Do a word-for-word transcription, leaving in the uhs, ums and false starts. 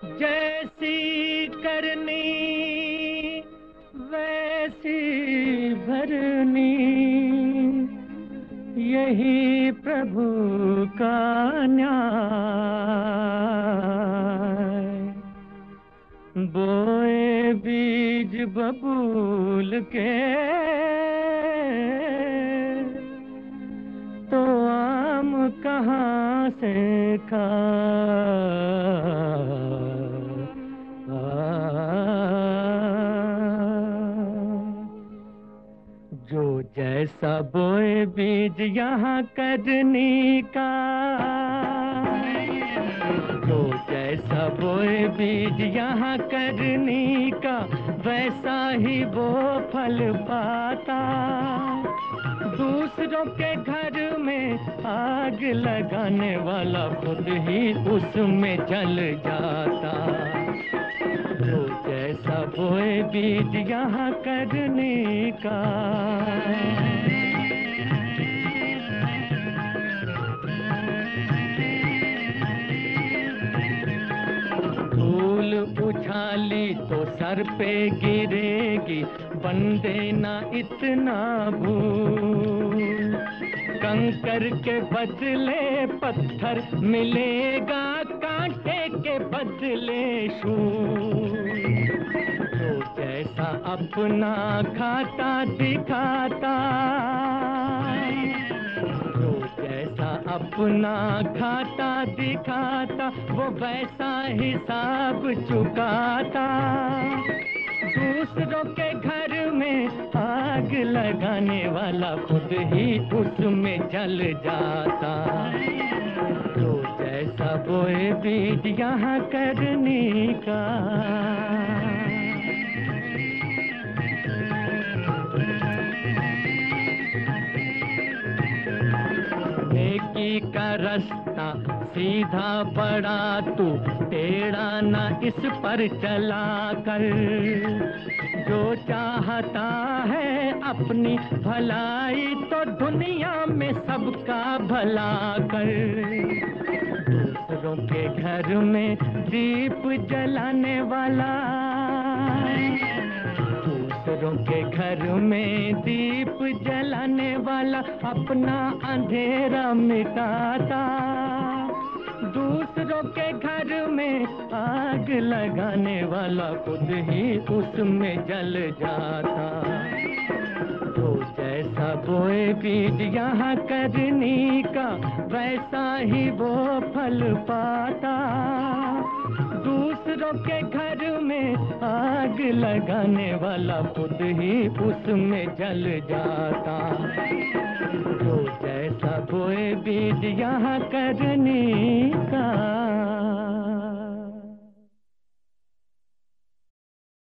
जैसी करनी वैसी भरनी, यही प्रभु का न्याय। बोए बीज बबूल के तो आम कहाँ से खाए। जो जैसा बोए बीज यहाँ करनी का, जो जैसा बोए बीज यहाँ करनी का, वैसा ही वो फल पाता। दूसरों के घर में आग लगाने वाला खुद ही उसमें जल जाता। जो जैसा बोए बीज यहाँ करने का। धूल उछाली तो सर पे गिरेगी, बंदे ना इतना भूल। कंकर के बदले पत्थर मिलेगा, कांटे के बदले शूल। जो जैसा अपना खाता दिखाता, जो जैसा अपना खाता दिखाता, वो वैसा हिसाब चुकाता। दूसरों के घर में आग लगाने वाला खुद ही उसमें जल जाता। जो जैसा बोए बीज यहाँ करने का। नेकी का रास्ता सीधा बड़ा, तू टेढ़ा ना इस पर चला कर। जो चाहता है अपनी भलाई, तो दुनिया में सबका भला कर। दूसरों के घर में दीप जलाने वाला, दूसरों के घर में दीप जलाने वाला अपना अंधेरा मिटाता। दूसरों के घर में आग लगाने वाला खुद ही उसमें जल जाता। जो जैसा बोए बीज यहाँ करनी का, वैसा ही वो फल पाता। दूसरों के घर में आग लगाने वाला खुद ही उसमें जल जाता। जो जैसा बोए बीज यहाँ करने